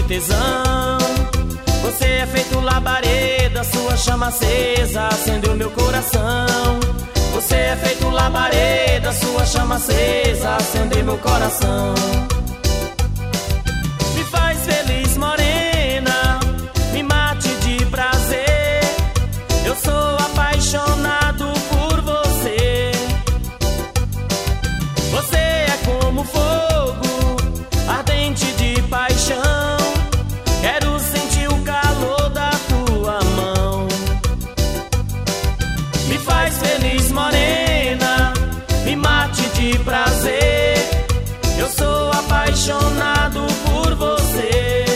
tesão. Você é feito labareda, sua chama acesa acendeu meu coração. Você é feito labareda, sua chama acesa acendeu meu coração. Me faz feliz, morena, me mate de prazer. Eu sou apaixonado por você. Você é como fogo, ardente de paixão. Quero sentir o calor da tua mão. Me faz feliz, morena, me mate de prazer. Eu sou apaixonado por você.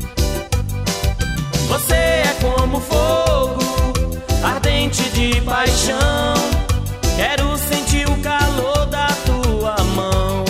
Você é como fogo, ardente de paixão. Quero sentir o calor da tua mão.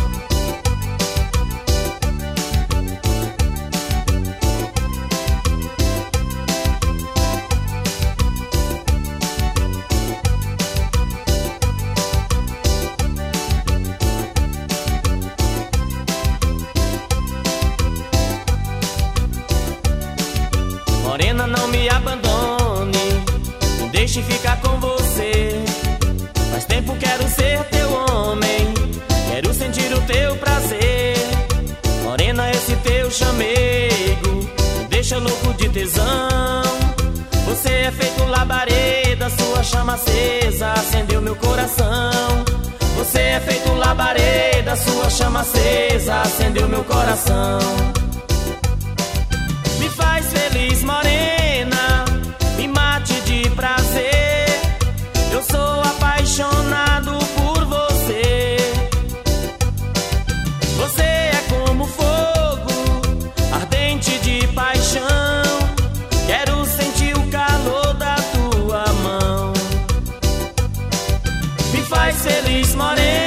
Morena, não me abandone, me deixe ficar com você. Faz tempo quero ser teu homem, quero sentir o teu prazer. Morena, esse teu chamego me deixa louco de tesão. Você é feito labareda, sua chama acesa acendeu meu coração. Você é feito labareda, sua chama acesa acendeu meu coração. Me faz feliz, morena, me mate de prazer. Eu sou apaixonado por você. Você é como fogo, ardente de paixão. Quero sentir o calor da tua mão. Me faz feliz, morena,